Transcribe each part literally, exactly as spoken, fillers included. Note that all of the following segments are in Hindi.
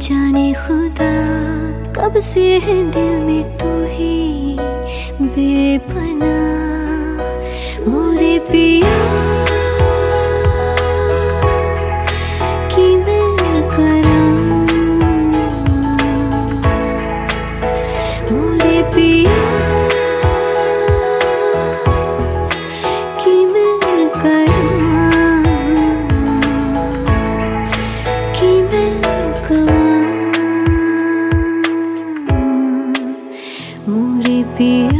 जाने खुदा कब से है दिल में तू ही बेपनाह मोरे पिया कि मैं करां मोरे पिया कि मैं करां कि मैं करां मोरे पिया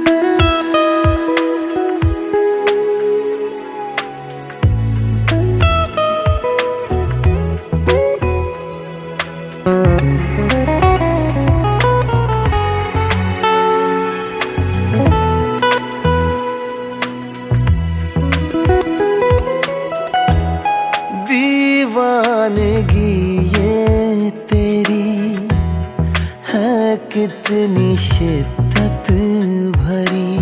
दीवानगी ये तेरी है कितनी शिद्दत भरी,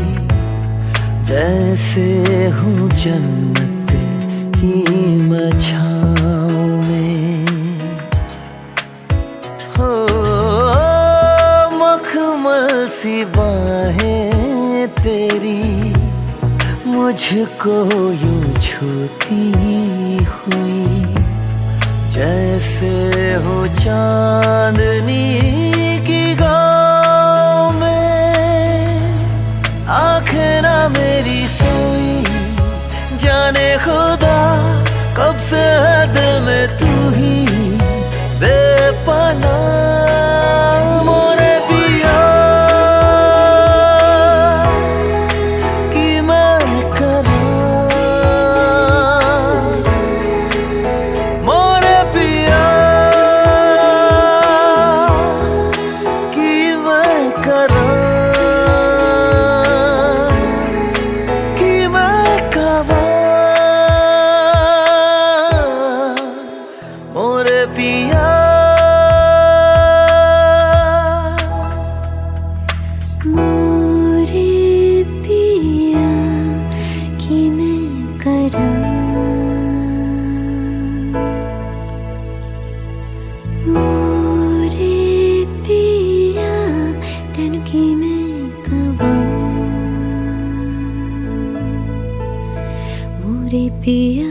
जैसे हूँ जन्नत की मैं छाँव में। हो मखमल सी बाहें तेरी मुझको यूं छूती हुई, जैसे हो चांदनी की गाँव में। आँखें ना मेरी सोई जाने खुदा कब से है दिल में तू ही बेपनाह मोरे पिया कि मैं करां मोरे पिया कि मैं करां कि मैं करां मोरे पिया मोरे पिया कि मैं करां मोरे पिया तेनू कि मैं कवां मोरे पिया।